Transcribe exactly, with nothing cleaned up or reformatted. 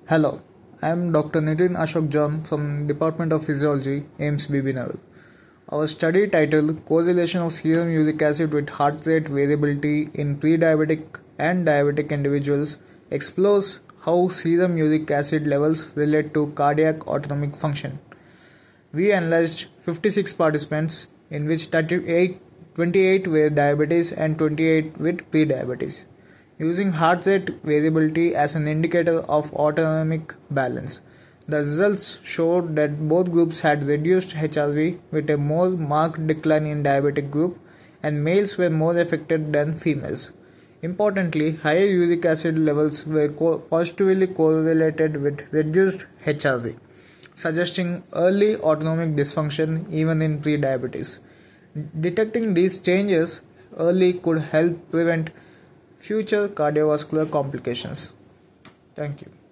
Hello, I am Doctor Nitin Ashok John from Department of Physiology, AIIMS B B Nagar. Our study titled Correlation of Serum Uric Acid with Heart Rate Variability in Pre-Diabetic and Diabetic Individuals explores how serum uric acid levels relate to cardiac autonomic function. We analyzed fifty-six participants, in which thirty-eight, twenty-eight were diabetes and twenty-eight with pre-diabetes, using heart rate variability as an indicator of autonomic balance. The results showed that both groups had reduced H R V with a more marked decline in diabetic group, and males were more affected than females. Importantly, higher uric acid levels were co- positively correlated with reduced H R V, suggesting early autonomic dysfunction even in pre-diabetes. Detecting these changes early could help prevent future cardiovascular complications. Thank you.